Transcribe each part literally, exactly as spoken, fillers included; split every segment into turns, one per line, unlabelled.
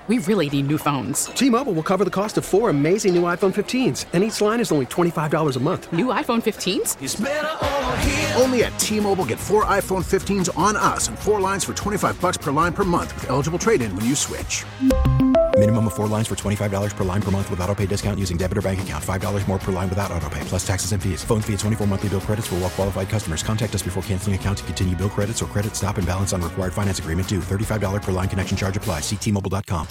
We really need new phones.
T-Mobile will cover the cost of four amazing new iPhone fifteens, and each line is only twenty-five dollars a month.
New iPhone fifteens?
It's better over here.
Only at T-Mobile, get four iPhone fifteens on us and four lines for twenty-five dollars per line per month with eligible trade-in when you switch.
Minimum of four lines for twenty-five dollars per line per month with autopay discount using debit or bank account. five dollars more per line without autopay, plus taxes and fees. Phone fee at twenty-four monthly bill credits for well-qualified customers. Contact us before canceling account to continue bill credits or credit stop and balance on required finance agreement due. thirty-five dollars per line connection charge applies. See T Mobile dot com.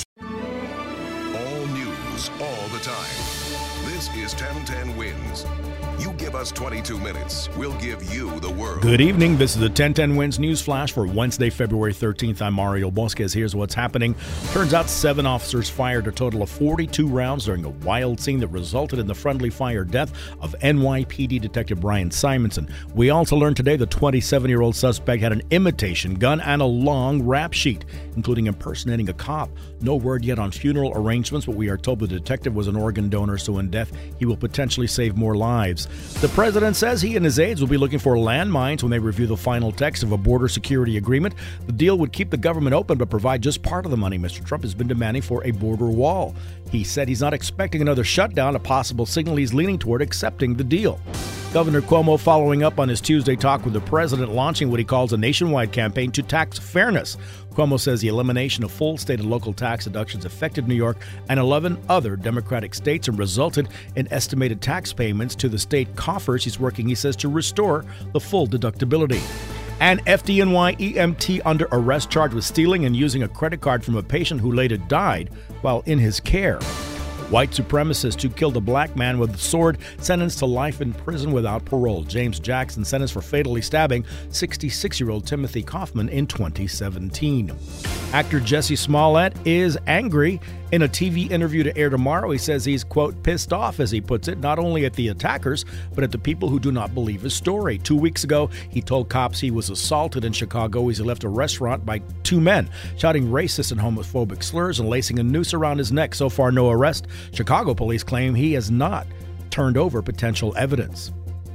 All news, all the time. This is ten ten Wins. You give us twenty-two minutes, we'll give you the world.
Good evening. This is the ten ten Wins News Flash for Wednesday, February thirteenth. I'm Mario Bosquez. Here's what's happening. Turns out seven officers fired a total of forty-two rounds during a wild scene that resulted in the friendly fire death of N Y P D Detective Brian Simonson. We also learned today the twenty-seven-year-old suspect had an imitation gun and a long rap sheet, including impersonating a cop. No word yet on funeral arrangements, but we are told the detective was an organ donor, so in death he will potentially save more lives. The president says he and his aides will be looking for landmines when they review the final text of a border security agreement. The deal would keep the government open but provide just part of the money Mister Trump has been demanding for a border wall. He said he's not expecting another shutdown, a possible signal he's leaning toward accepting the deal. Governor Cuomo following up on his Tuesday talk with the president, launching what he calls a nationwide campaign to tax fairness. Cuomo says the elimination of full state and local tax deductions affected New York and eleven other Democratic states and resulted in estimated tax payments to the state coffers. He's working, he says, to restore the full deductibility. An F D N Y E M T under arrest charged with stealing and using a credit card from a patient who later died while in his care. White supremacist who killed a black man with a sword sentenced to life in prison without parole. James Jackson sentenced for fatally stabbing sixty-six-year-old Timothy Kaufman in twenty seventeen. Actor Jesse Smollett is angry. In a T V interview to air tomorrow, he says he's, quote, pissed off, as he puts it, not only at the attackers, but at the people who do not believe his story. Two weeks ago, he told cops he was assaulted in Chicago as he left a restaurant by two men, shouting racist and homophobic slurs and lacing a noose around his neck. So far, no arrest. Chicago police claim he has not turned over potential evidence.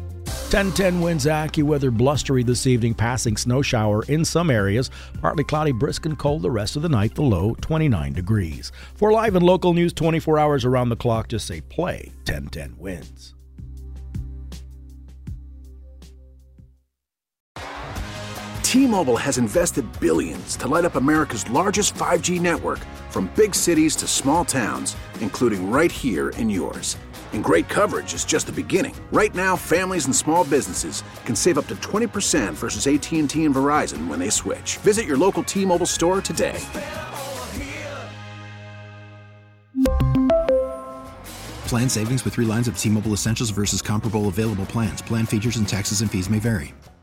ten ten Winds AccuWeather blustery this evening, passing snow shower in some areas. Partly cloudy, brisk and cold the rest of the night, the low twenty-nine degrees. For live and local news twenty-four hours around the clock, just say play ten ten Winds.
T-Mobile has invested billions to light up America's largest five G network, from big cities to small towns, including right here in yours. And great coverage is just the beginning. Right now, families and small businesses can save up to twenty percent versus A T and T and Verizon when they switch. Visit your local T-Mobile store today.
Plan savings with three lines of T-Mobile Essentials versus comparable available plans. Plan features and taxes and fees may vary.